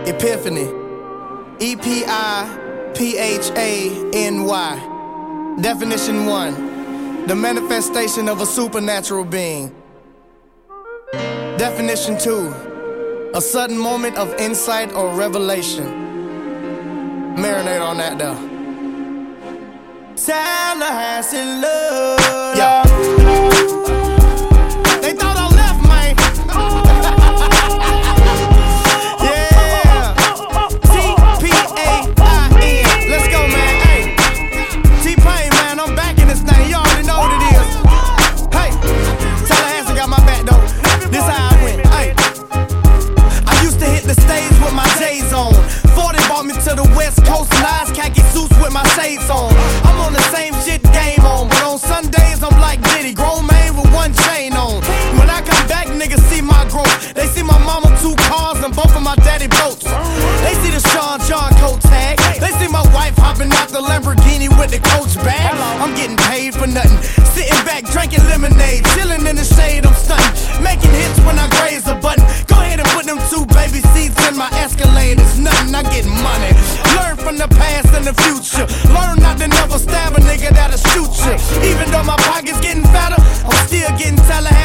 Epiphany. E-P-I-P-H-A-N-Y. Definition 1. The manifestation of a supernatural being. Definition 2. A sudden moment of insight or revelation. Marinate on that though. Tallahassee love. Yeah. They thought I left, man. Yeah. T-P-A-I-N. Let's go, man. Hey. T-Pain, man. I'm back in this thing. You already know what it is. Hey. Tallahassee got my back, though. This how I went. Hey. I used to hit the stage with my J's on. 40 brought me to the West Coast. Nice khaki suits with my shades on. I'm on the same shit game on, but on Sundays I'm like Diddy, grown man with one chain on. When I come back, niggas see my growth. They see my mama 2 cars and both of my daddy boats. They see the Sean John coat tag. They see my wife hopping out the Lamborghini with the coach bag. I'm getting paid for nothing. Sitting back drinking lemonade, chilling in the shade. I'm stunting, making hits when I graze a button. Go ahead and put them 2 baby seats in my Escalade. It's nothing, I get money. Learn from the past and the future. Learn not to never stab a nigga that'll shoot you. Even though my pocket's getting fatter, I'm still getting Tallahassee.